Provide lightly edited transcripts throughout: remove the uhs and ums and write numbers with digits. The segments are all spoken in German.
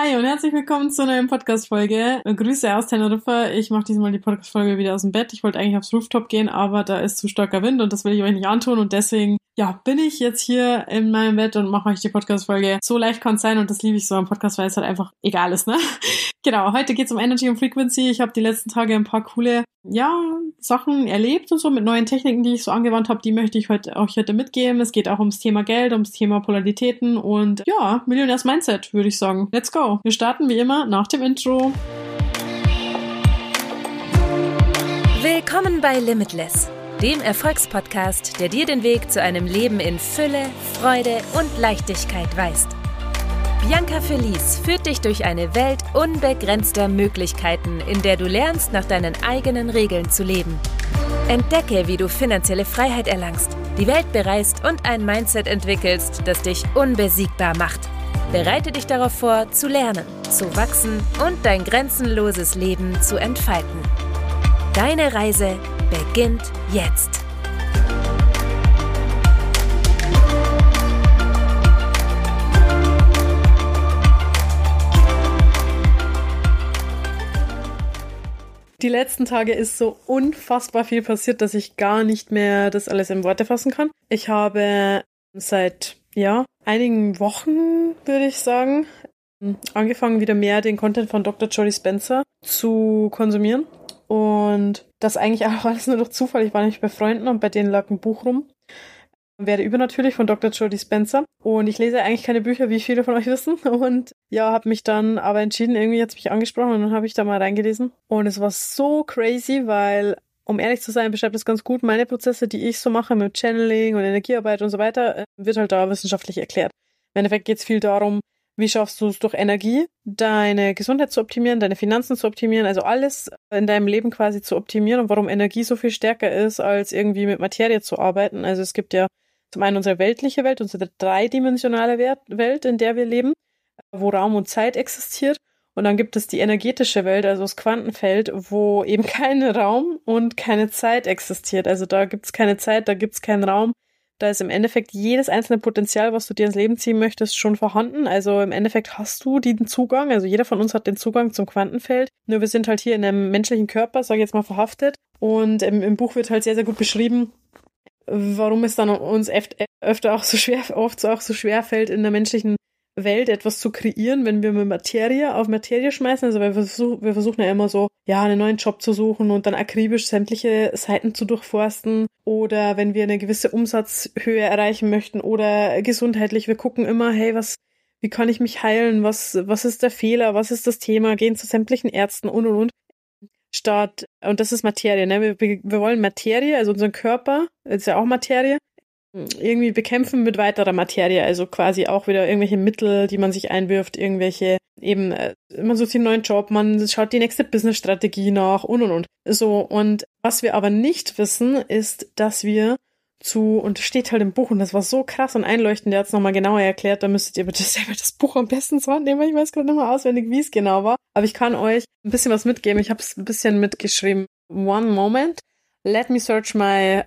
Hi und herzlich willkommen zu einer neuen Podcast-Folge. Grüße aus Teneriffa. Ich mache diesmal die Podcast-Folge wieder aus dem Bett. Ich wollte eigentlich aufs Rooftop gehen, aber da ist zu starker Wind und das will ich euch nicht antun. Und deswegen, bin ich jetzt hier in meinem Bett und mache euch die Podcast-Folge. So leicht kann es sein und das liebe ich so am Podcast, weil es halt einfach egal ist, ne? Genau, heute geht's um Energy und Frequency. Ich habe die letzten Tage ein paar coole, Sachen erlebt und so mit neuen Techniken, die ich so angewandt habe. Die möchte ich euch heute mitgeben. Es geht auch ums Thema Geld, ums Thema Polaritäten und Millionärs Mindset, würde ich sagen. Let's go! Wir starten wie immer nach dem Intro. Willkommen bei Limitless, dem Erfolgspodcast, der dir den Weg zu einem Leben in Fülle, Freude und Leichtigkeit weist. Bianca Felice führt dich durch eine Welt unbegrenzter Möglichkeiten, in der du lernst, nach deinen eigenen Regeln zu leben. Entdecke, wie du finanzielle Freiheit erlangst, die Welt bereist und ein Mindset entwickelst, das dich unbesiegbar macht. Bereite dich darauf vor, zu lernen, zu wachsen und dein grenzenloses Leben zu entfalten. Deine Reise beginnt jetzt. Die letzten Tage ist so unfassbar viel passiert, dass ich gar nicht mehr das alles in Worte fassen kann. Ich habe seit einigen Wochen, würde ich sagen, angefangen, wieder mehr den Content von Dr. Joe Dispenza zu konsumieren. Und das eigentlich auch alles nur durch Zufall. Ich war nämlich bei Freunden und bei denen lag ein Buch rum. Werde übernatürlich von Dr. Joe Dispenza. Und ich lese eigentlich keine Bücher, wie viele von euch wissen. Und habe mich dann aber entschieden, irgendwie hat es mich angesprochen und dann habe ich da mal reingelesen. Und es war so crazy, weil, um ehrlich zu sein, beschreibt es ganz gut meine Prozesse, die ich so mache mit Channeling und Energiearbeit und so weiter, wird halt da wissenschaftlich erklärt. Im Endeffekt geht es viel darum, wie schaffst du es durch Energie, deine Gesundheit zu optimieren, deine Finanzen zu optimieren, also alles in deinem Leben quasi zu optimieren und warum Energie so viel stärker ist, als irgendwie mit Materie zu arbeiten. Also es gibt ja zum einen unsere weltliche Welt, unsere dreidimensionale Welt, in der wir leben, wo Raum und Zeit existiert. Und dann gibt es die energetische Welt, also das Quantenfeld, wo eben kein Raum und keine Zeit existiert. Also da gibt es keine Zeit, da gibt es keinen Raum. Da ist im Endeffekt jedes einzelne Potenzial, was du dir ins Leben ziehen möchtest, schon vorhanden. Also im Endeffekt hast du den Zugang, also jeder von uns hat den Zugang zum Quantenfeld. Nur wir sind halt hier in einem menschlichen Körper, sage ich jetzt mal, verhaftet. Und im Buch wird halt sehr, sehr gut beschrieben, warum es dann uns öfter auch so schwer fällt, in der menschlichen Welt etwas zu kreieren, wenn wir mit Materie auf Materie schmeißen. Also wir versuchen ja immer so, einen neuen Job zu suchen und dann akribisch sämtliche Seiten zu durchforsten. Oder wenn wir eine gewisse Umsatzhöhe erreichen möchten oder gesundheitlich, wir gucken immer, hey, wie kann ich mich heilen? Was ist der Fehler? Was ist das Thema? Gehen zu sämtlichen Ärzten und. Und das ist Materie, ne? Wir wollen Materie, also unseren Körper, ist ja auch Materie, irgendwie bekämpfen mit weiterer Materie, also quasi auch wieder irgendwelche Mittel, die man sich einwirft, irgendwelche man sucht den neuen Job, man schaut die nächste Business-Strategie nach und. So, und was wir aber nicht wissen, ist, dass wir und das steht halt im Buch und das war so krass und einleuchtend, der hat es nochmal genauer erklärt, da müsstet ihr bitte selber das Buch am besten zur Hand nehmen, weil ich weiß gerade nicht mehr auswendig, wie es genau war, aber ich kann euch ein bisschen was mitgeben, ich habe es ein bisschen mitgeschrieben. One moment, let me search my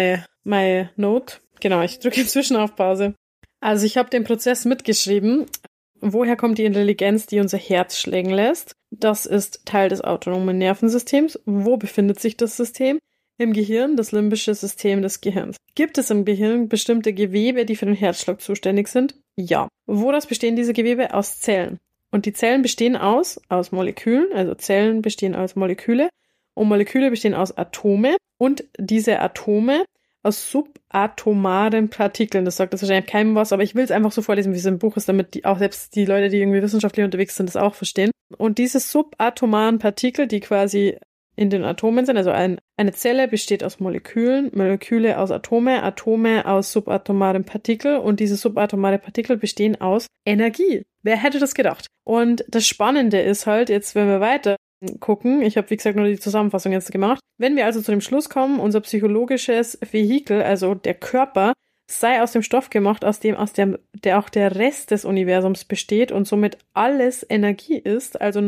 note. Genau, ich drücke inzwischen auf Pause. Also ich habe den Prozess mitgeschrieben. Woher kommt die Intelligenz, die unser Herz schlägen lässt? Das ist Teil des autonomen Nervensystems. Wo befindet sich das System? Im Gehirn, das limbische System des Gehirns. Gibt es im Gehirn bestimmte Gewebe, die für den Herzschlag zuständig sind? Ja. Woraus bestehen diese Gewebe? Aus Zellen. Und die Zellen bestehen aus Molekülen, also Zellen bestehen aus Moleküle und Moleküle bestehen aus Atome und diese Atome aus subatomaren Partikeln. Das sagt das wahrscheinlich keinem was, aber ich will es einfach so vorlesen, wie es im Buch ist, damit auch selbst die Leute, die irgendwie wissenschaftlich unterwegs sind, das auch verstehen. Und diese subatomaren Partikel, die quasi in den Atomen sind, also eine Zelle besteht aus Molekülen, Moleküle aus Atome, Atome aus subatomaren Partikeln und diese subatomare Partikel bestehen aus Energie. Wer hätte das gedacht? Und das Spannende ist halt, jetzt wenn wir weiter gucken, ich habe wie gesagt nur die Zusammenfassung jetzt gemacht, wenn wir also zu dem Schluss kommen, unser psychologisches Vehikel, also der Körper, sei aus dem Stoff gemacht, aus dem der auch der Rest des Universums besteht und somit alles Energie ist, also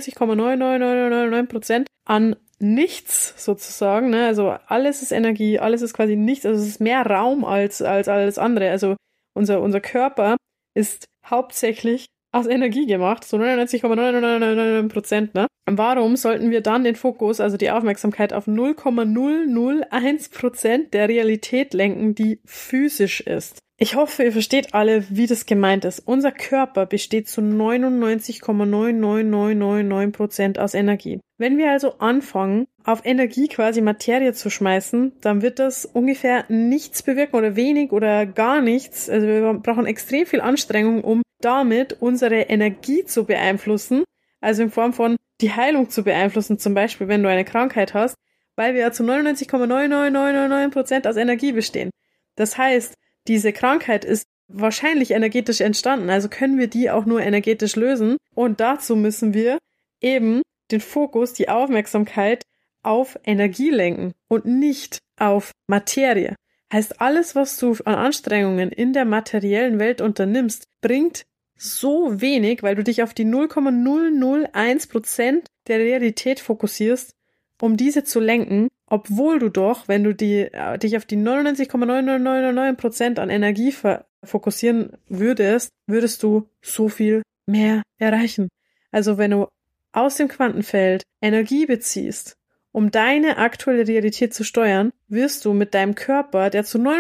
99,99999% an nichts sozusagen, ne? Also alles ist Energie, alles ist quasi nichts, also es ist mehr Raum als alles andere, also unser Körper ist hauptsächlich aus Energie gemacht, so 99,999%, ne? Warum sollten wir dann den Fokus, also die Aufmerksamkeit auf 0,001% der Realität lenken, die physisch ist? Ich hoffe, ihr versteht alle, wie das gemeint ist. Unser Körper besteht zu 99,99999% aus Energie. Wenn wir also anfangen, auf Energie quasi Materie zu schmeißen, dann wird das ungefähr nichts bewirken oder wenig oder gar nichts. Also wir brauchen extrem viel Anstrengung, um damit unsere Energie zu beeinflussen. Also in Form von die Heilung zu beeinflussen, zum Beispiel, wenn du eine Krankheit hast, weil wir ja zu 99,99999% aus Energie bestehen. Das heißt, diese Krankheit ist wahrscheinlich energetisch entstanden, also können wir die auch nur energetisch lösen. Und dazu müssen wir eben den Fokus, die Aufmerksamkeit auf Energie lenken und nicht auf Materie. Heißt, alles, was du an Anstrengungen in der materiellen Welt unternimmst, bringt so wenig, weil du dich auf die 0,001% der Realität fokussierst, um diese zu lenken, obwohl du doch, wenn du dich auf die 99,9999% an Energie fokussieren würdest du so viel mehr erreichen. Also wenn du aus dem Quantenfeld Energie beziehst, um deine aktuelle Realität zu steuern, wirst du mit deinem Körper, der zu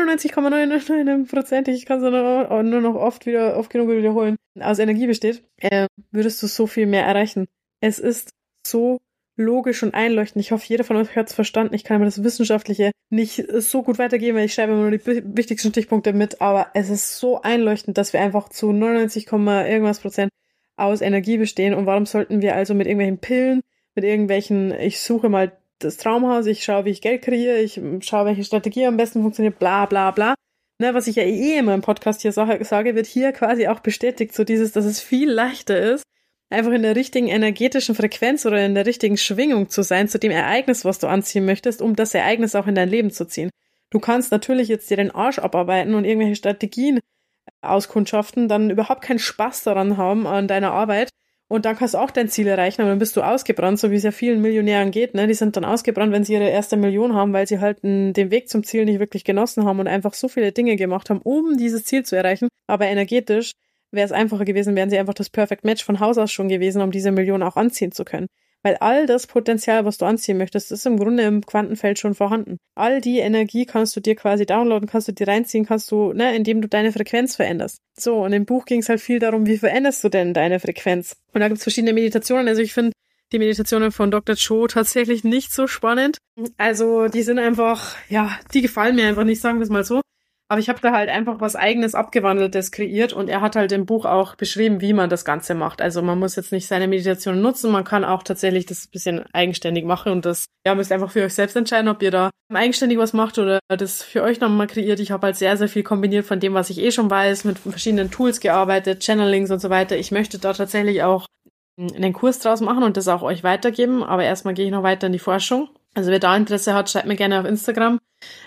99,999%, ich kann es nur noch oft genug wiederholen, aus Energie besteht, würdest du so viel mehr erreichen. Es ist so logisch und einleuchtend. Ich hoffe, jeder von euch hat es verstanden. Ich kann aber das Wissenschaftliche nicht so gut weitergeben, weil ich schreibe immer nur die wichtigsten Stichpunkte mit, aber es ist so einleuchtend, dass wir einfach zu 99, irgendwas Prozent aus Energie bestehen. Und warum sollten wir also mit irgendwelchen Pillen, mit irgendwelchen, ich suche mal das Traumhaus, ich schaue, wie ich Geld kreiere, ich schaue, welche Strategie am besten funktioniert, bla bla bla. Ne, was ich ja immer im Podcast hier sage, wird hier quasi auch bestätigt, so dieses, dass es viel leichter ist, einfach in der richtigen energetischen Frequenz oder in der richtigen Schwingung zu sein, zu dem Ereignis, was du anziehen möchtest, um das Ereignis auch in dein Leben zu ziehen. Du kannst natürlich jetzt dir den Arsch abarbeiten und irgendwelche Strategien auskundschaften, dann überhaupt keinen Spaß daran haben an deiner Arbeit und dann kannst du auch dein Ziel erreichen, aber dann bist du ausgebrannt, so wie es ja vielen Millionären geht, ne? Die sind dann ausgebrannt, wenn sie ihre erste Million haben, weil sie halt den Weg zum Ziel nicht wirklich genossen haben und einfach so viele Dinge gemacht haben, um dieses Ziel zu erreichen, aber energetisch wäre es einfacher gewesen, wären sie einfach das Perfect Match von Haus aus schon gewesen, um diese Million auch anziehen zu können. Weil all das Potenzial, was du anziehen möchtest, ist im Grunde im Quantenfeld schon vorhanden. All die Energie kannst du dir quasi downloaden, kannst du dir reinziehen, indem du deine Frequenz veränderst. So, und im Buch ging es halt viel darum, wie veränderst du denn deine Frequenz? Und da gibt es verschiedene Meditationen. Also ich finde die Meditationen von Dr. Cho tatsächlich nicht so spannend. Also die sind einfach, die gefallen mir einfach nicht, sagen wir es mal so. Aber ich habe da halt einfach was Eigenes, Abgewandeltes kreiert und er hat halt im Buch auch beschrieben, wie man das Ganze macht. Also man muss jetzt nicht seine Meditation nutzen, man kann auch tatsächlich das ein bisschen eigenständig machen und das müsst einfach für euch selbst entscheiden, ob ihr da eigenständig was macht oder das für euch nochmal kreiert. Ich habe halt sehr, sehr viel kombiniert von dem, was ich schon weiß, mit verschiedenen Tools gearbeitet, Channelings und so weiter. Ich möchte da tatsächlich auch einen Kurs draus machen und das auch euch weitergeben, aber erstmal gehe ich noch weiter in die Forschung. Also wer da Interesse hat, schreibt mir gerne auf Instagram.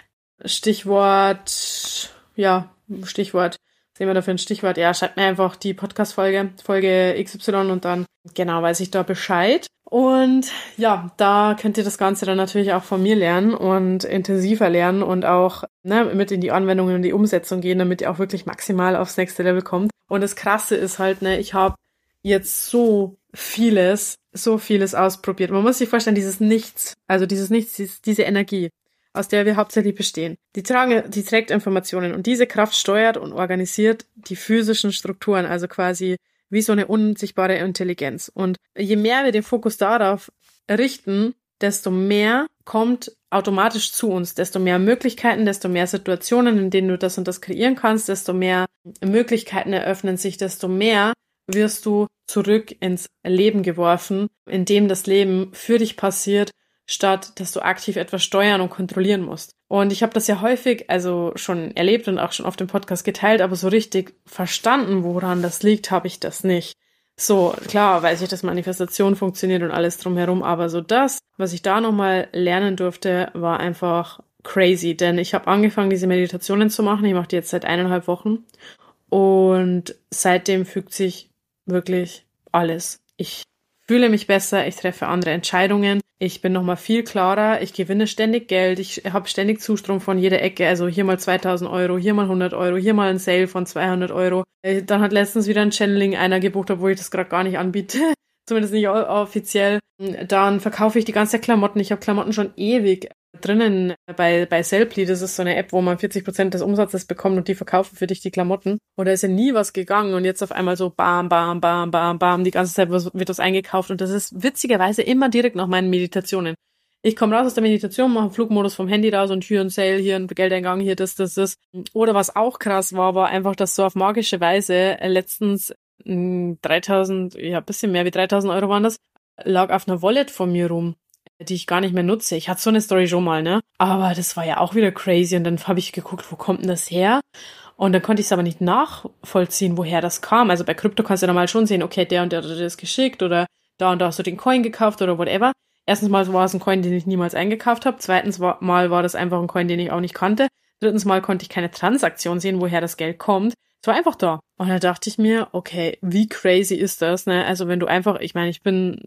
Stichwort, was sehen wir da für ein Stichwort? Ja, schreibt mir einfach die Folge XY und dann weiß ich da Bescheid. Und da könnt ihr das Ganze dann natürlich auch von mir lernen und intensiver lernen und auch mit in die Anwendung und in die Umsetzung gehen, damit ihr auch wirklich maximal aufs nächste Level kommt. Und das Krasse ist halt, ich habe jetzt so vieles ausprobiert. Man muss sich vorstellen, diese Energie, aus der wir hauptsächlich bestehen. Die trägt Informationen und diese Kraft steuert und organisiert die physischen Strukturen, also quasi wie so eine unsichtbare Intelligenz. Und je mehr wir den Fokus darauf richten, desto mehr kommt automatisch zu uns, desto mehr Möglichkeiten, desto mehr Situationen, in denen du das und das kreieren kannst, desto mehr Möglichkeiten eröffnen sich, desto mehr wirst du zurück ins Leben geworfen, in dem das Leben für dich passiert, statt dass du aktiv etwas steuern und kontrollieren musst. Und ich habe das ja häufig schon erlebt und auch schon auf dem Podcast geteilt, aber so richtig verstanden, woran das liegt, habe ich das nicht. So, klar weiß ich, dass Manifestation funktioniert und alles drumherum, aber so das, was ich da nochmal lernen durfte, war einfach crazy, denn ich habe angefangen, diese Meditationen zu machen. Ich mache die jetzt seit 1,5 Wochen und seitdem fügt sich wirklich alles. Ich fühle mich besser, ich treffe andere Entscheidungen, Ich bin nochmal viel klarer, ich gewinne ständig Geld, ich habe ständig Zustrom von jeder Ecke, also hier mal 2000 Euro, hier mal 100 Euro, hier mal ein Sale von 200 Euro. Dann hat letztens wieder ein Channeling einer gebucht, obwohl ich das gerade gar nicht anbiete, zumindest nicht offiziell. Dann verkaufe ich die ganze Klamotten, ich habe Klamotten schon ewig drinnen bei Sellply, das ist so eine App, wo man 40% des Umsatzes bekommt und die verkaufen für dich die Klamotten. Und da ist ja nie was gegangen und jetzt auf einmal so bam, bam, bam, bam, bam, die ganze Zeit wird das eingekauft und das ist witzigerweise immer direkt nach meinen Meditationen. Ich komme raus aus der Meditation, mache einen Flugmodus vom Handy raus und hier ein Sale, hier ein Geldeingang, hier das. Oder was auch krass war einfach, dass so auf magische Weise letztens 3000, ja, ein bisschen mehr wie 3000 Euro waren das, lag auf einer Wallet von mir rum, die ich gar nicht mehr nutze. Ich hatte so eine Story schon mal, ne? Aber das war ja auch wieder crazy und dann habe ich geguckt, wo kommt denn das her? Und dann konnte ich es aber nicht nachvollziehen, woher das kam. Also bei Krypto kannst du ja normal schon sehen, okay, der und der hat das geschickt oder da und da hast du den Coin gekauft oder whatever. Erstens mal war es ein Coin, den ich niemals eingekauft habe. Zweitens mal war das einfach ein Coin, den ich auch nicht kannte. Drittens mal konnte ich keine Transaktion sehen, woher das Geld kommt. Es war einfach da. Und da dachte ich mir, okay, wie crazy ist das, ne? Also wenn du einfach, ich meine, ich bin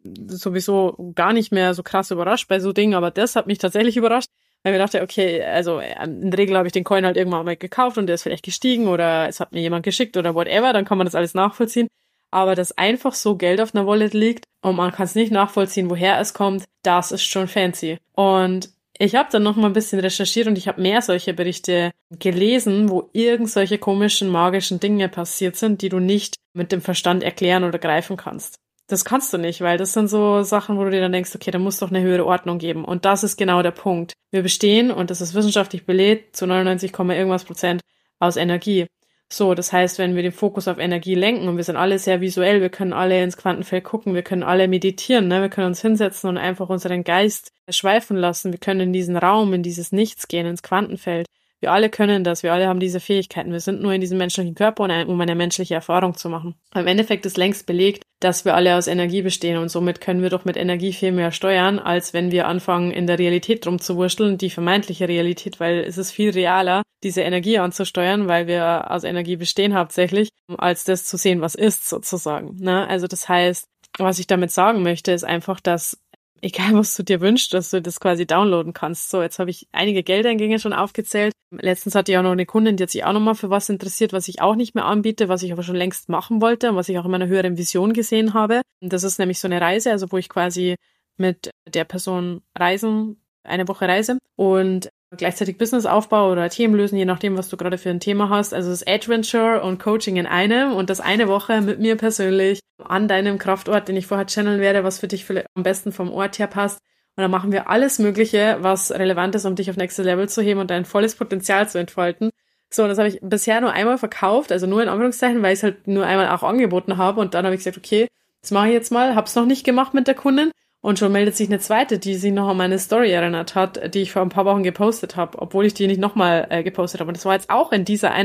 sowieso gar nicht mehr so krass überrascht bei so Dingen, aber das hat mich tatsächlich überrascht, weil ich mir dachte, okay, also in der Regel habe ich den Coin halt irgendwann mal gekauft und der ist vielleicht gestiegen oder es hat mir jemand geschickt oder whatever, dann kann man das alles nachvollziehen. Aber dass einfach so Geld auf einer Wallet liegt und man kann es nicht nachvollziehen, woher es kommt, das ist schon fancy. Und ich habe dann noch mal ein bisschen recherchiert und ich habe mehr solche Berichte gelesen, wo irgend solche komischen, magischen Dinge passiert sind, die du nicht mit dem Verstand erklären oder greifen kannst. Das kannst du nicht, weil das sind so Sachen, wo du dir dann denkst, okay, da muss doch eine höhere Ordnung geben. Und das ist genau der Punkt. Wir bestehen, und das ist wissenschaftlich belegt, zu 99, irgendwas Prozent aus Energie. So, das heißt, wenn wir den Fokus auf Energie lenken, und wir sind alle sehr visuell, wir können alle ins Quantenfeld gucken, wir können alle meditieren, ne? Wir können uns hinsetzen und einfach unseren Geist schweifen lassen. Wir können in diesen Raum, in dieses Nichts gehen, ins Quantenfeld. Wir alle können das, wir alle haben diese Fähigkeiten. Wir sind nur in diesem menschlichen Körper, um eine menschliche Erfahrung zu machen. Im Endeffekt ist längst belegt, dass wir alle aus Energie bestehen und somit können wir doch mit Energie viel mehr steuern, als wenn wir anfangen, in der Realität rumzuwurschteln, die vermeintliche Realität, weil es ist viel realer, diese Energie anzusteuern, weil wir aus Energie bestehen hauptsächlich, als das zu sehen, was ist sozusagen. Ne? Also das heißt, was ich damit sagen möchte, ist einfach, dass egal, was du dir wünschst, dass du das quasi downloaden kannst. So, jetzt habe ich einige Geldeingänge schon aufgezählt. Letztens hatte ich auch noch eine Kundin, die hat sich auch nochmal für was interessiert, was ich auch nicht mehr anbiete, was ich aber schon längst machen wollte und was ich auch in meiner höheren Vision gesehen habe. Und das ist nämlich so eine Reise, also wo ich quasi mit der Person reisen, eine Woche reise und gleichzeitig Business aufbaue oder Themen lösen, je nachdem, was du gerade für ein Thema hast. Also das Adventure und Coaching in einem und das eine Woche mit mir persönlich an deinem Kraftort, den ich vorher channeln werde, was für dich am besten vom Ort her passt. Und dann machen wir alles Mögliche, was relevant ist, um dich auf nächstes Level zu heben und dein volles Potenzial zu entfalten. So, und das habe ich bisher nur einmal verkauft, also nur in Anführungszeichen, weil ich es halt nur einmal auch angeboten habe. Und dann habe ich gesagt, okay, das mache ich jetzt mal, habe es noch nicht gemacht mit der Kundin. Und schon meldet sich eine zweite, die sich noch an meine Story erinnert hat, die ich vor ein paar Wochen gepostet habe, obwohl ich die nicht nochmal gepostet habe. Und das war jetzt auch in diesen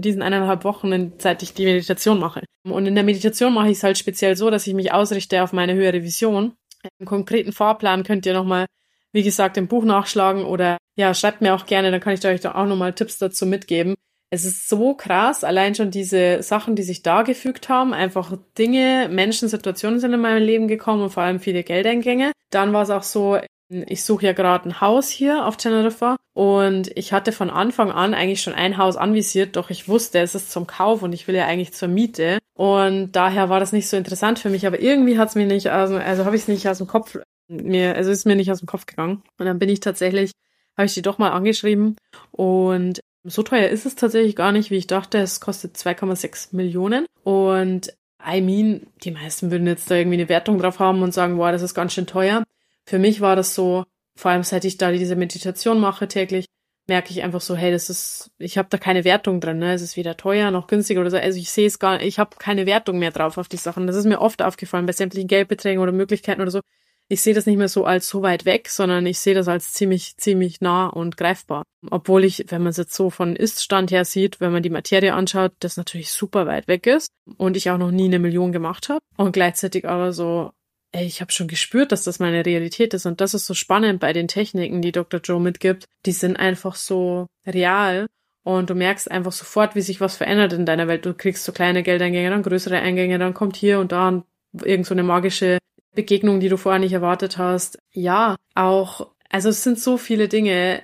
1,5 Wochen, seit ich die Meditation mache. Und in der Meditation mache ich es halt speziell so, dass ich mich ausrichte auf meine höhere Vision. Einen konkreten Fahrplan könnt ihr nochmal, wie gesagt, im Buch nachschlagen oder ja, schreibt mir auch gerne, dann kann ich euch da auch nochmal Tipps dazu mitgeben. Es ist so krass, allein schon diese Sachen, die sich da gefügt haben, einfach Dinge, Menschen, Situationen sind in meinem Leben gekommen und vor allem viele Geldeingänge. Dann war es auch so, ich suche ja gerade ein Haus hier auf Teneriffa und ich hatte von Anfang an eigentlich schon ein Haus anvisiert, doch ich wusste, es ist zum Kauf und ich will ja eigentlich zur Miete und daher war das nicht so interessant für mich, aber irgendwie hat's mir nicht, also habe ich es nicht aus dem Kopf, ist mir nicht aus dem Kopf gegangen und dann bin ich tatsächlich, habe ich die doch mal angeschrieben und so teuer ist es tatsächlich gar nicht, wie ich dachte. Es kostet 2,6 Millionen. Und die meisten würden jetzt da irgendwie eine Wertung drauf haben und sagen, wow, das ist ganz schön teuer. Für mich war das so, vor allem seit ich da diese Meditation mache täglich, merke ich einfach so, hey, ich habe da keine Wertung drin, ne? Es ist weder teuer noch günstiger oder so. Also ich sehe es gar nicht, ich habe keine Wertung mehr drauf auf die Sachen. Das ist mir oft aufgefallen bei sämtlichen Geldbeträgen oder Möglichkeiten oder so. Ich sehe das nicht mehr so als so weit weg, sondern ich sehe das als ziemlich, ziemlich nah und greifbar. Obwohl wenn man es jetzt so von Ist-Stand her sieht, wenn man die Materie anschaut, das natürlich super weit weg ist und ich auch noch nie 1 Million gemacht habe. Und gleichzeitig aber so, ich habe schon gespürt, dass das meine Realität ist. Und das ist so spannend bei den Techniken, die Dr. Joe mitgibt. Die sind einfach so real. Und du merkst einfach sofort, wie sich was verändert in deiner Welt. Du kriegst so kleine Geldeingänge, dann größere Eingänge, dann kommt hier und da irgend so eine magische Begegnungen, die du vorher nicht erwartet hast. Ja, auch, also es sind so viele Dinge,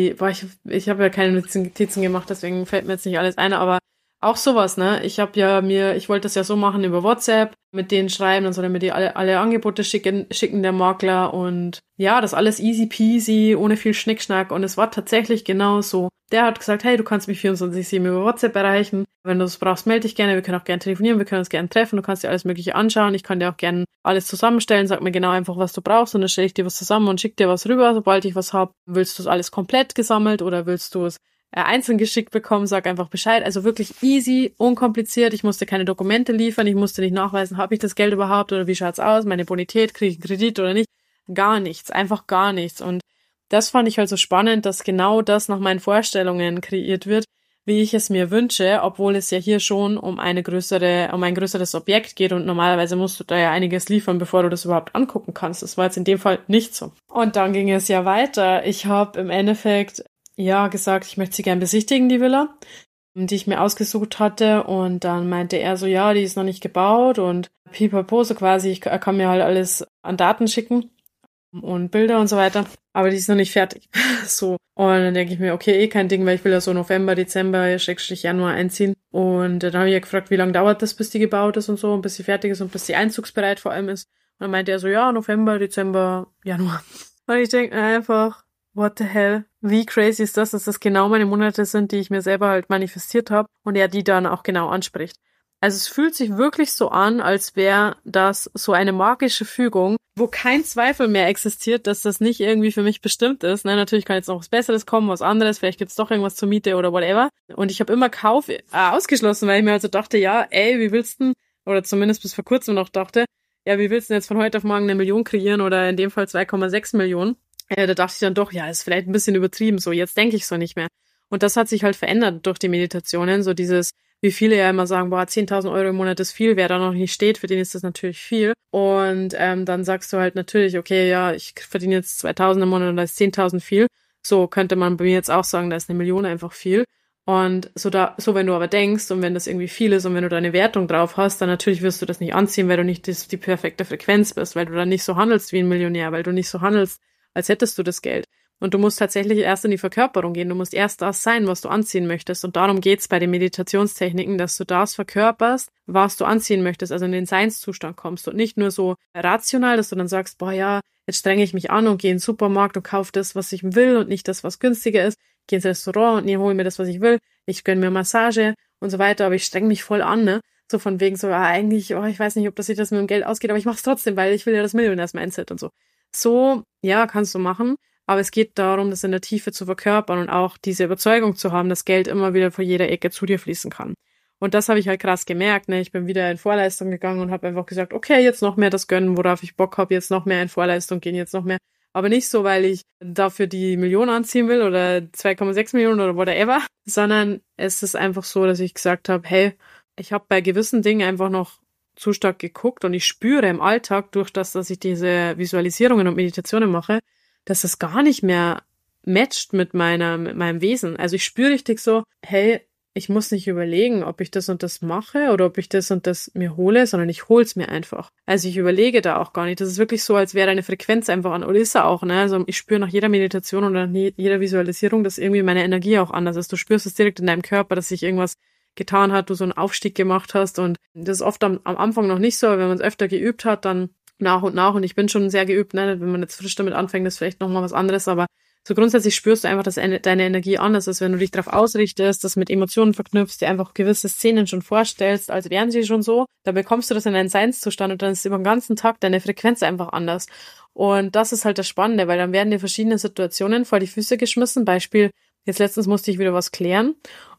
ich habe ja keine Notizen gemacht, deswegen fällt mir jetzt nicht alles ein, aber auch sowas, ne? Ich wollte das ja so machen über WhatsApp, mit denen schreiben, dann soll er mir die alle Angebote schicken, der Makler, und ja, das alles easy peasy, ohne viel Schnickschnack, und es war tatsächlich genau so. Der hat gesagt, hey, du kannst mich 24/7 über WhatsApp erreichen, wenn du es brauchst, melde dich gerne, wir können auch gerne telefonieren, wir können uns gerne treffen, du kannst dir alles Mögliche anschauen, ich kann dir auch gerne alles zusammenstellen, sag mir genau einfach, was du brauchst, und dann stelle ich dir was zusammen und schick dir was rüber, sobald ich was hab. Willst du es alles komplett gesammelt oder willst du es einzeln geschickt bekommen, sag einfach Bescheid. Also wirklich easy, unkompliziert. Ich musste keine Dokumente liefern, ich musste nicht nachweisen, habe ich das Geld überhaupt oder wie schaut's aus, meine Bonität, kriege ich einen Kredit oder nicht. Gar nichts, einfach gar nichts. Und das fand ich halt so spannend, dass genau das nach meinen Vorstellungen kreiert wird, wie ich es mir wünsche, obwohl es ja hier schon um ein größeres Objekt geht, und normalerweise musst du da ja einiges liefern, bevor du das überhaupt angucken kannst. Das war jetzt in dem Fall nicht so. Und dann ging es ja weiter. Ich habe im Endeffekt gesagt, ich möchte sie gern besichtigen, die Villa, die ich mir ausgesucht hatte, und dann meinte er so, ja, die ist noch nicht gebaut und pipapo, so quasi, er kann mir halt alles an Daten schicken und Bilder und so weiter, aber die ist noch nicht fertig. So. Und dann denke ich mir, okay, kein Ding, weil ich will ja so November, Dezember, Januar einziehen. Und dann habe ich ja gefragt, wie lange dauert das, bis die gebaut ist und so, und bis sie fertig ist und bis sie einzugsbereit vor allem ist. Und dann meinte er so, ja, November, Dezember, Januar. Und ich denke einfach, what the hell? Wie crazy ist das, dass das genau meine Monate sind, die ich mir selber halt manifestiert habe, und er die dann auch genau anspricht. Also es fühlt sich wirklich so an, als wäre das so eine magische Fügung, wo kein Zweifel mehr existiert, dass das nicht irgendwie für mich bestimmt ist. Ne, natürlich kann jetzt noch was Besseres kommen, was anderes, vielleicht gibt's doch irgendwas zur Miete oder whatever. Und ich habe immer Kauf ausgeschlossen, weil ich mir also dachte, ja, ey, wie willst du, oder zumindest bis vor kurzem noch dachte, ja, wie willst du denn jetzt von heute auf morgen 1 Million kreieren oder in dem Fall 2,6 Millionen? Da dachte ich dann doch, ja, ist vielleicht ein bisschen übertrieben so, jetzt denke ich so nicht mehr. Und das hat sich halt verändert durch die Meditationen, so dieses, wie viele ja immer sagen, boah, 10.000 Euro im Monat ist viel, wer da noch nicht steht, für den ist das natürlich viel. Und dann sagst du halt natürlich, okay, ja, ich verdiene jetzt 2.000 im Monat und da ist 10.000 viel. So könnte man bei mir jetzt auch sagen, da ist 1 Million einfach viel. Und so wenn du aber denkst und wenn das irgendwie viel ist und wenn du da eine Wertung drauf hast, dann natürlich wirst du das nicht anziehen, weil du nicht die perfekte Frequenz bist, weil du dann nicht so handelst wie ein Millionär, weil du nicht so handelst, als hättest du das Geld. Und du musst tatsächlich erst in die Verkörperung gehen. Du musst erst das sein, was du anziehen möchtest. Und darum geht's bei den Meditationstechniken, dass du das verkörperst, was du anziehen möchtest, also in den Seinszustand kommst und nicht nur so rational, dass du dann sagst, boah ja, jetzt strenge ich mich an und gehe in den Supermarkt und kaufe das, was ich will und nicht das, was günstiger ist. Ich gehe ins Restaurant und hole mir das, was ich will. Ich gönne mir Massage und so weiter, aber ich strenge mich voll an, ne? So von wegen so, eigentlich, ich weiß nicht, ob das sich das mit dem Geld ausgeht, aber ich mach's trotzdem, weil ich will ja das Millionärs-Mindset und so. So, ja, kannst du machen. Aber es geht darum, das in der Tiefe zu verkörpern und auch diese Überzeugung zu haben, dass Geld immer wieder von jeder Ecke zu dir fließen kann. Und das habe ich halt krass gemerkt. Ne? Ich bin wieder in Vorleistung gegangen und habe einfach gesagt, okay, jetzt noch mehr das gönnen, worauf ich Bock habe, jetzt noch mehr in Vorleistung gehen, jetzt noch mehr. Aber nicht so, weil ich dafür die Million anziehen will oder 2,6 Millionen oder whatever, sondern es ist einfach so, dass ich gesagt habe, hey, ich habe bei gewissen Dingen einfach noch zu stark geguckt und ich spüre im Alltag durch das, dass ich diese Visualisierungen und Meditationen mache, dass das gar nicht mehr matcht mit meinem Wesen. Also ich spüre richtig so, hey, ich muss nicht überlegen, ob ich das und das mache oder ob ich das und das mir hole, sondern ich hol's mir einfach. Also ich überlege da auch gar nicht. Das ist wirklich so, als wäre eine Frequenz einfach an, oder ist er auch, ne? Also ich spüre nach jeder Meditation oder nach jeder Visualisierung, dass irgendwie meine Energie auch anders ist. Du spürst es direkt in deinem Körper, dass sich irgendwas getan hat, du so einen Aufstieg gemacht hast, und das ist oft am Anfang noch nicht so, aber wenn man es öfter geübt hat, dann nach und nach, und ich bin schon sehr geübt, ne? Wenn man jetzt frisch damit anfängt, ist vielleicht nochmal was anderes, aber so grundsätzlich spürst du einfach, dass deine Energie anders ist, wenn du dich darauf ausrichtest, das mit Emotionen verknüpfst, dir einfach gewisse Szenen schon vorstellst, als wären sie schon so, dann bekommst du das in deinen Seinszustand und dann ist über den ganzen Tag deine Frequenz einfach anders. Und das ist halt das Spannende, weil dann werden dir verschiedene Situationen vor die Füße geschmissen. Beispiel, jetzt letztens musste ich wieder was klären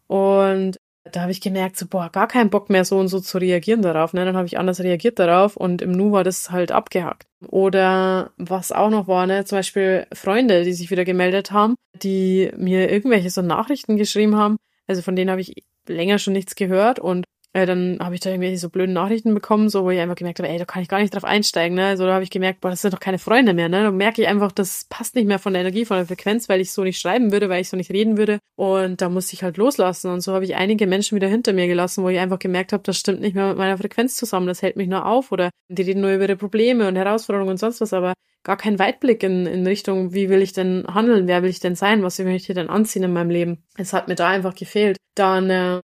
und da habe ich gemerkt, so, boah, gar keinen Bock mehr so und so zu reagieren darauf. Ne? Dann habe ich anders reagiert darauf und im Nu war das halt abgehakt. Oder was auch noch war, ne, zum Beispiel Freunde, die sich wieder gemeldet haben, die mir irgendwelche so Nachrichten geschrieben haben. Also von denen habe ich länger schon nichts gehört und dann habe ich da irgendwelche so blöden Nachrichten bekommen, so wo ich einfach gemerkt habe, ey, da kann ich gar nicht drauf einsteigen, ne? Also da habe ich gemerkt, boah, das sind doch keine Freunde mehr, ne? Da merke ich einfach, das passt nicht mehr von der Energie, von der Frequenz, weil ich so nicht schreiben würde, weil ich so nicht reden würde. Und da musste ich halt loslassen. Und so habe ich einige Menschen wieder hinter mir gelassen, wo ich einfach gemerkt habe, das stimmt nicht mehr mit meiner Frequenz zusammen, das hält mich nur auf oder die reden nur über ihre Probleme und Herausforderungen und sonst was, aber gar kein Weitblick in Richtung, wie will ich denn handeln, wer will ich denn sein, was will ich hier denn anziehen in meinem Leben. Es hat mir da einfach gefehlt. Dann,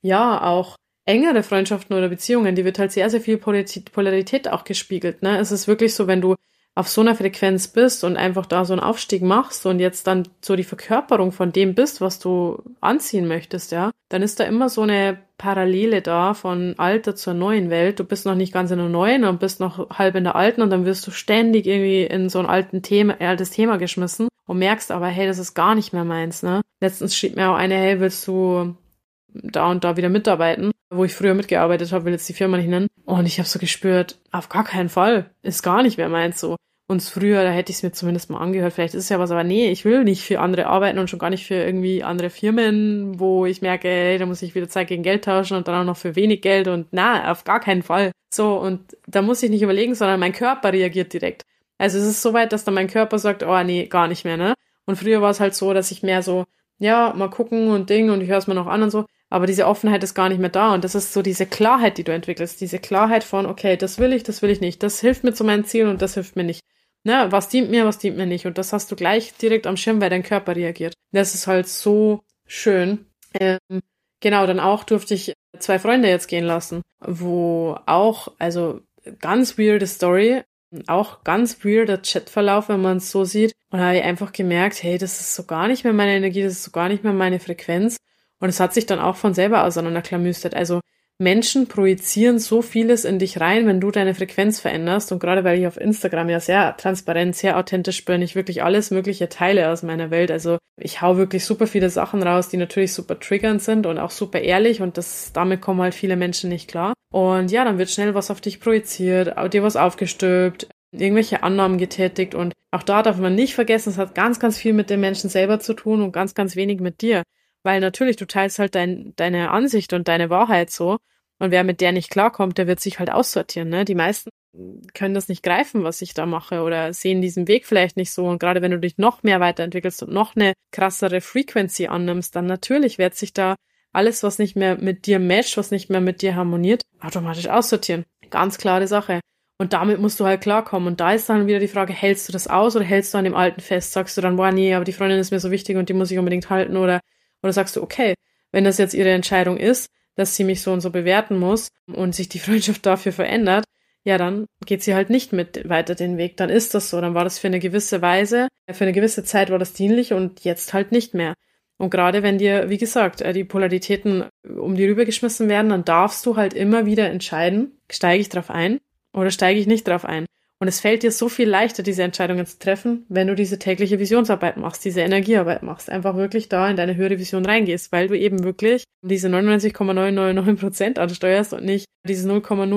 auch engere Freundschaften oder Beziehungen, die wird halt sehr, sehr viel Polarität auch gespiegelt, ne? Es ist wirklich so, wenn du auf so einer Frequenz bist und einfach da so einen Aufstieg machst und jetzt dann so die Verkörperung von dem bist, was du anziehen möchtest, ja, dann ist da immer so eine Parallele da von alter zur neuen Welt. Du bist noch nicht ganz in der neuen und bist noch halb in der alten und dann wirst du ständig irgendwie in so ein altes Thema geschmissen und merkst aber, hey, das ist gar nicht mehr meins, ne? Letztens schrieb mir auch eine, hey, willst du da und da wieder mitarbeiten, wo ich früher mitgearbeitet habe, will jetzt die Firma nicht nennen. Und ich habe so gespürt, auf gar keinen Fall, ist gar nicht mehr meins so. Und früher, da hätte ich es mir zumindest mal angehört, vielleicht ist es ja was, aber nee, ich will nicht für andere arbeiten und schon gar nicht für irgendwie andere Firmen, wo ich merke, hey, da muss ich wieder Zeit gegen Geld tauschen und dann auch noch für wenig Geld und na, auf gar keinen Fall. So, und da muss ich nicht überlegen, sondern mein Körper reagiert direkt. Also es ist so weit, dass dann mein Körper sagt, oh nee, gar nicht mehr, ne? Und früher war es halt so, dass ich mehr so, ja, mal gucken und Ding und ich höre es mir noch an und so. Aber diese Offenheit ist gar nicht mehr da und das ist so diese Klarheit, die du entwickelst. Diese Klarheit von, okay, das will ich nicht. Das hilft mir zu meinen Zielen und das hilft mir nicht. Ne, was dient mir nicht. Und das hast du gleich direkt am Schirm, weil dein Körper reagiert. Das ist halt so schön. Genau, dann auch durfte ich 2 Freunde jetzt gehen lassen, wo auch, also ganz weirde Story, auch ganz weirder Chatverlauf, wenn man es so sieht. Und da habe ich einfach gemerkt, hey, das ist so gar nicht mehr meine Energie, das ist so gar nicht mehr meine Frequenz. Und es hat sich dann auch von selber auseinanderklamüstert. Also Menschen projizieren so vieles in dich rein, wenn du deine Frequenz veränderst. Und gerade weil ich auf Instagram ja sehr transparent, sehr authentisch bin, ich wirklich alles Mögliche teile aus meiner Welt. Also ich hau wirklich super viele Sachen raus, die natürlich super triggernd sind und auch super ehrlich. Und damit kommen halt viele Menschen nicht klar. Und ja, dann wird schnell was auf dich projiziert, dir was aufgestülpt, irgendwelche Annahmen getätigt. Und auch da darf man nicht vergessen, es hat ganz, ganz viel mit den Menschen selber zu tun und ganz, ganz wenig mit dir. Weil natürlich, du teilst halt deine Ansicht und deine Wahrheit so. Und wer mit der nicht klarkommt, der wird sich halt aussortieren, ne? Die meisten können das nicht greifen, was ich da mache oder sehen diesen Weg vielleicht nicht so. Und gerade wenn du dich noch mehr weiterentwickelst und noch eine krassere Frequency annimmst, dann natürlich wird sich da alles, was nicht mehr mit dir matcht, was nicht mehr mit dir harmoniert, automatisch aussortieren. Ganz klare Sache. Und damit musst du halt klarkommen. Und da ist dann wieder die Frage, hältst du das aus oder hältst du an dem Alten fest? Sagst du dann, boah, nee, aber die Freundin ist mir so wichtig und die muss ich unbedingt halten oder sagst du, okay, wenn das jetzt ihre Entscheidung ist, dass sie mich so und so bewerten muss und sich die Freundschaft dafür verändert, ja, dann geht sie halt nicht mit weiter den Weg. Dann ist das so. Dann war das für eine gewisse Zeit war das dienlich und jetzt halt nicht mehr. Und gerade wenn dir, wie gesagt, die Polaritäten um die rübergeschmissen werden, dann darfst du halt immer wieder entscheiden, steige ich drauf ein oder steige ich nicht drauf ein. Und es fällt dir so viel leichter, diese Entscheidungen zu treffen, wenn du diese tägliche Visionsarbeit machst, diese Energiearbeit machst, einfach wirklich da in deine höhere Vision reingehst, weil du eben wirklich diese 99,999% ansteuerst und nicht diese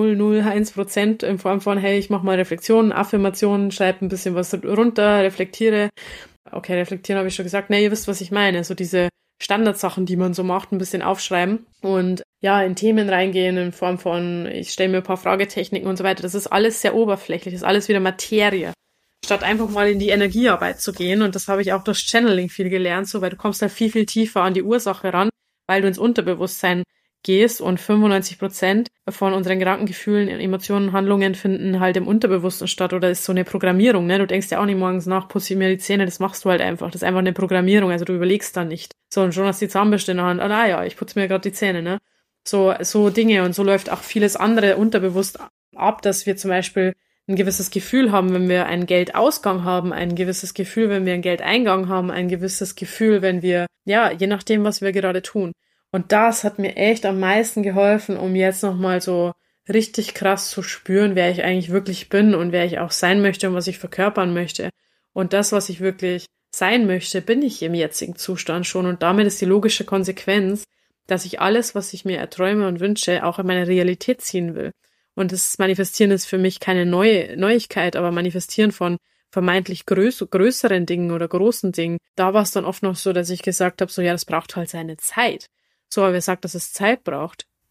0,001% in Form von, hey, ich mache mal Reflexionen, Affirmationen, schreibe ein bisschen was runter, reflektiere. Okay, reflektieren habe ich schon gesagt. Ne, ihr wisst, was ich meine. So diese Standardsachen, die man so macht, ein bisschen aufschreiben und ja, in Themen reingehen in Form von, ich stelle mir ein paar Fragetechniken und so weiter. Das ist alles sehr oberflächlich, das ist alles wieder Materie. Statt einfach mal in die Energiearbeit zu gehen, und das habe ich auch durch Channeling viel gelernt, so, weil du kommst halt viel, viel tiefer an die Ursache ran, weil du ins Unterbewusstsein gehst und 95% von unseren Gedanken, Gefühlen, Emotionen, Handlungen finden halt im Unterbewussten statt oder ist so eine Programmierung, ne? Du denkst ja auch nicht morgens nach, putze ich mir die Zähne, das machst du halt einfach. Das ist einfach eine Programmierung, also du überlegst dann nicht. So, und schon hast du die Zahnbürste in der Hand, ja, ich putze mir gerade die Zähne, ne? So Dinge, und so läuft auch vieles andere unterbewusst ab, dass wir zum Beispiel ein gewisses Gefühl haben, wenn wir einen Geldausgang haben, ein gewisses Gefühl, wenn wir einen Geldeingang haben, ein gewisses Gefühl, wenn wir, ja, je nachdem, was wir gerade tun. Und das hat mir echt am meisten geholfen, um jetzt nochmal so richtig krass zu spüren, wer ich eigentlich wirklich bin und wer ich auch sein möchte und was ich verkörpern möchte. Und das, was ich wirklich sein möchte, bin ich im jetzigen Zustand schon. Und damit ist die logische Konsequenz, dass ich alles, was ich mir erträume und wünsche, auch in meine Realität ziehen will. Und das Manifestieren ist für mich keine Neuigkeit, aber Manifestieren von vermeintlich größeren Dingen oder großen Dingen, da war es dann oft noch so, dass ich gesagt habe, so ja, das braucht halt seine Zeit. So, aber wer sagt, dass es Zeit braucht?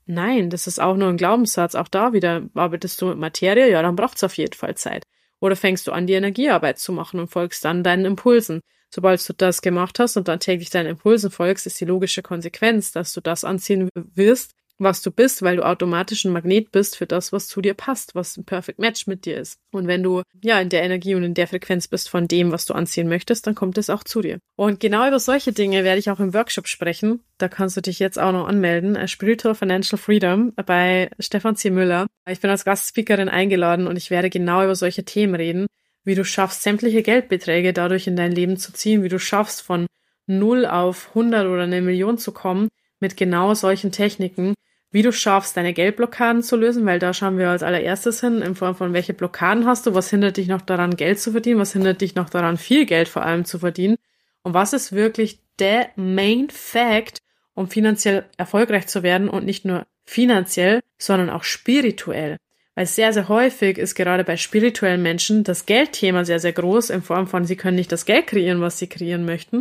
Nein, das ist auch nur ein Glaubenssatz. Auch da wieder, arbeitest du mit Materie? Ja, dann braucht's auf jeden Fall Zeit. Oder fängst du an, die Energiearbeit zu machen und folgst dann deinen Impulsen. Sobald du das gemacht hast und dann täglich deinen Impulsen folgst, ist die logische Konsequenz, dass du das anziehen wirst, was du bist, weil du automatisch ein Magnet bist für das, was zu dir passt, was ein Perfect Match mit dir ist. Und wenn du ja in der Energie und in der Frequenz bist von dem, was du anziehen möchtest, dann kommt es auch zu dir. Und genau über solche Dinge werde ich auch im Workshop sprechen. Da kannst du dich jetzt auch noch anmelden. Spiritual Financial Freedom bei Stefan C. Müller. Ich bin als Gastspeakerin eingeladen und ich werde genau über solche Themen reden, wie du schaffst, sämtliche Geldbeträge dadurch in dein Leben zu ziehen, wie du schaffst, von 0 auf 100 oder 1.000.000 zu kommen mit genau solchen Techniken, wie du schaffst, deine Geldblockaden zu lösen, weil da schauen wir als allererstes hin, in Form von welche Blockaden hast du, was hindert dich noch daran, Geld zu verdienen, was hindert dich noch daran, viel Geld vor allem zu verdienen und was ist wirklich der Main Fact, um finanziell erfolgreich zu werden und nicht nur finanziell, sondern auch spirituell. Weil sehr, sehr häufig ist gerade bei spirituellen Menschen das Geldthema sehr, sehr groß, in Form von, sie können nicht das Geld kreieren, was sie kreieren möchten.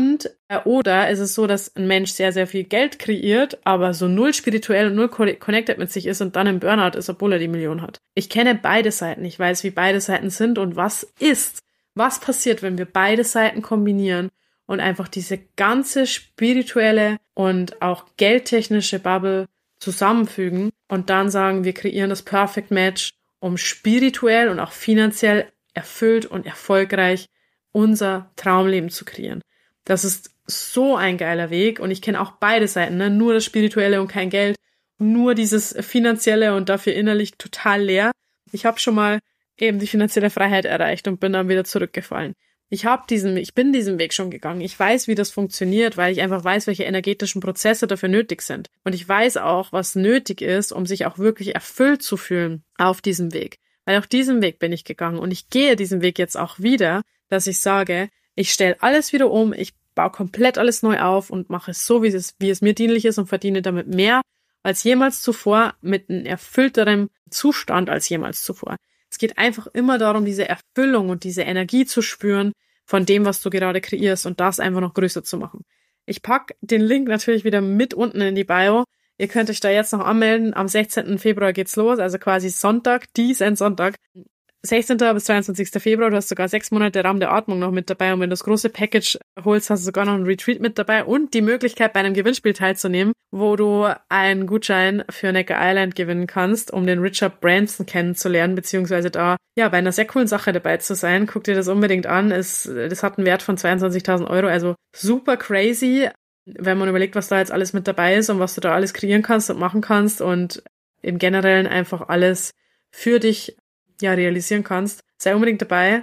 Oder ist es so, dass ein Mensch sehr, sehr viel Geld kreiert, aber so null spirituell und null connected mit sich ist und dann im Burnout ist, obwohl er die Million hat. Ich kenne beide Seiten. Ich weiß, wie beide Seiten sind und was passiert, wenn wir beide Seiten kombinieren und einfach diese ganze spirituelle und auch geldtechnische Bubble zusammenfügen und dann sagen, wir kreieren das Perfect Match, um spirituell und auch finanziell erfüllt und erfolgreich unser Traumleben zu kreieren. Das ist so ein geiler Weg und ich kenne auch beide Seiten, ne? Nur das Spirituelle und kein Geld, nur dieses Finanzielle und dafür innerlich total leer. Ich habe schon mal eben die finanzielle Freiheit erreicht und bin dann wieder zurückgefallen. Ich bin diesen Weg schon gegangen. Ich weiß, wie das funktioniert, weil ich einfach weiß, welche energetischen Prozesse dafür nötig sind. Und ich weiß auch, was nötig ist, um sich auch wirklich erfüllt zu fühlen auf diesem Weg. Weil auf diesem Weg bin ich gegangen und ich gehe diesen Weg jetzt auch wieder, dass ich sage, ich stelle alles wieder um, ich baue komplett alles neu auf und mache es so, wie es mir dienlich ist und verdiene damit mehr als jemals zuvor, mit einem erfüllteren Zustand als jemals zuvor. Es geht einfach immer darum, diese Erfüllung und diese Energie zu spüren von dem, was du gerade kreierst und das einfach noch größer zu machen. Ich pack den Link natürlich wieder mit unten in die Bio. Ihr könnt euch da jetzt noch anmelden. Am 16. Februar geht's los, also quasi Sonntag, diesen Sonntag. 16. bis 22. Februar, du hast sogar 6 Monate Raum der Atmung noch mit dabei und wenn du das große Package holst, hast du sogar noch ein Retreat mit dabei und die Möglichkeit, bei einem Gewinnspiel teilzunehmen, wo du einen Gutschein für Necker Island gewinnen kannst, um den Richard Branson kennenzulernen, beziehungsweise da ja bei einer sehr coolen Sache dabei zu sein. Guck dir das unbedingt an, das hat einen Wert von 22.000 Euro, also super crazy, wenn man überlegt, was da jetzt alles mit dabei ist und was du da alles kreieren kannst und machen kannst und im Generellen einfach alles für dich realisieren kannst. Sei unbedingt dabei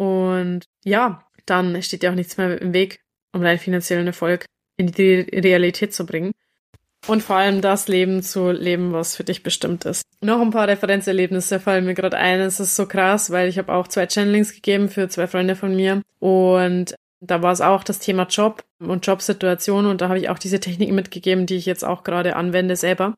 und ja, dann steht dir auch nichts mehr im Weg, um deinen finanziellen Erfolg in die Realität zu bringen und vor allem das Leben zu leben, was für dich bestimmt ist. Noch ein paar Referenzerlebnisse fallen mir gerade ein. Es ist so krass, weil ich habe auch 2 Channelings gegeben für 2 Freunde von mir und da war es auch das Thema Job und Jobsituation und da habe ich auch diese Techniken mitgegeben, die ich jetzt auch gerade anwende selber.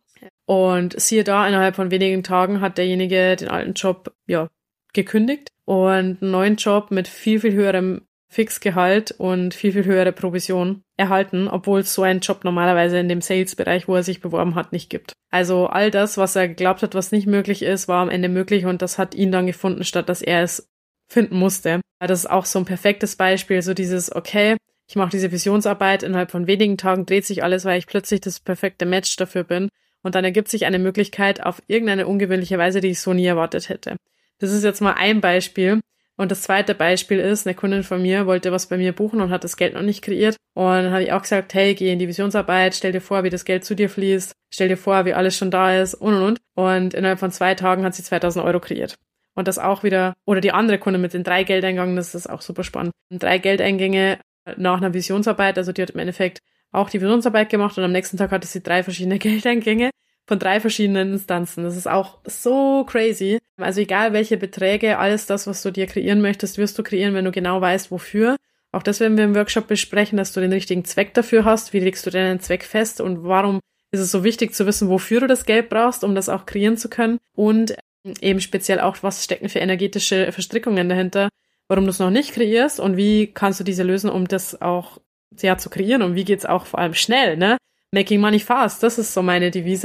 Und siehe da, innerhalb von wenigen Tagen hat derjenige den alten Job gekündigt und einen neuen Job mit viel, viel höherem Fixgehalt und viel, viel höhere Provision erhalten, obwohl es so einen Job normalerweise in dem Sales-Bereich, wo er sich beworben hat, nicht gibt. Also all das, was er geglaubt hat, was nicht möglich ist, war am Ende möglich und das hat ihn dann gefunden, statt dass er es finden musste. Das ist auch so ein perfektes Beispiel, so dieses, okay, ich mache diese Visionsarbeit, innerhalb von wenigen Tagen dreht sich alles, weil ich plötzlich das perfekte Match dafür bin und dann ergibt sich eine Möglichkeit auf irgendeine ungewöhnliche Weise, die ich so nie erwartet hätte. Das ist jetzt mal ein Beispiel. Und das zweite Beispiel ist, eine Kundin von mir wollte was bei mir buchen und hat das Geld noch nicht kreiert. Und dann habe ich auch gesagt, hey, geh in die Visionsarbeit, stell dir vor, wie das Geld zu dir fließt, stell dir vor, wie alles schon da ist und. Und innerhalb von 2 Tagen hat sie 2.000 Euro kreiert. Und das auch wieder, oder die andere Kunde mit den 3 Geldeingängen, das ist auch super spannend. 3 Geldeingänge nach einer Visionsarbeit, also die hat im Endeffekt auch die Visionsarbeit gemacht und am nächsten Tag hatte sie 3 verschiedene Geldeingänge von 3 verschiedenen Instanzen. Das ist auch so crazy. Also egal welche Beträge, alles das, was du dir kreieren möchtest, wirst du kreieren, wenn du genau weißt, wofür. Auch das werden wir im Workshop besprechen, dass du den richtigen Zweck dafür hast. Wie legst du deinen Zweck fest und warum ist es so wichtig zu wissen, wofür du das Geld brauchst, um das auch kreieren zu können. Und eben speziell auch, was stecken für energetische Verstrickungen dahinter, warum du es noch nicht kreierst und wie kannst du diese lösen, um das auch zu kreieren und wie geht's auch vor allem schnell, ne? Making money fast, das ist so meine Devise.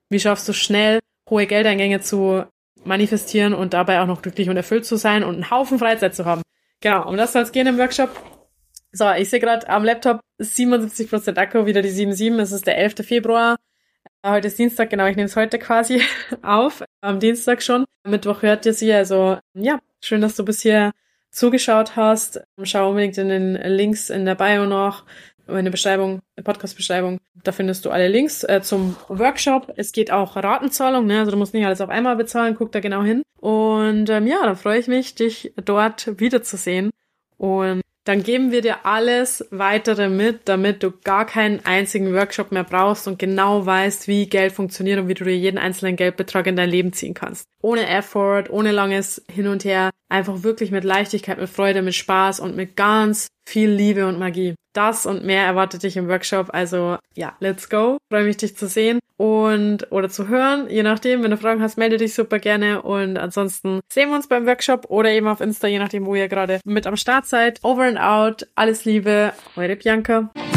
wie schaffst du schnell hohe Geldeingänge zu manifestieren und dabei auch noch glücklich und erfüllt zu sein und einen Haufen Freizeit zu haben. Genau, um das soll es gehen im Workshop. So, ich sehe gerade am Laptop 77% Akku, wieder die 7.7. Es ist der 11. Februar. Heute ist Dienstag, genau, ich nehme es heute quasi auf. Am Dienstag schon. Am Mittwoch hört ihr sie, also ja, schön, dass du bis hier zugeschaut hast. Schau unbedingt in den Links in der Bio noch, in der Beschreibung, Podcast-Beschreibung. Da findest du alle Links zum Workshop. Es geht auch Ratenzahlung, ne? Also du musst nicht alles auf einmal bezahlen, guck da genau hin. Und ja, dann freue ich mich, dich dort wiederzusehen. Und dann geben wir dir alles Weitere mit, damit du gar keinen einzigen Workshop mehr brauchst und genau weißt, wie Geld funktioniert und wie du dir jeden einzelnen Geldbetrag in dein Leben ziehen kannst. Ohne Effort, ohne langes Hin und Her, einfach wirklich mit Leichtigkeit, mit Freude, mit Spaß und mit ganz viel Liebe und Magie. Das und mehr erwartet dich im Workshop, also ja, let's go. Freue mich, dich zu sehen oder zu hören, je nachdem. Wenn du Fragen hast, melde dich super gerne und ansonsten sehen wir uns beim Workshop oder eben auf Insta, je nachdem, wo ihr gerade mit am Start seid. Over and out, alles Liebe, eure Bianca.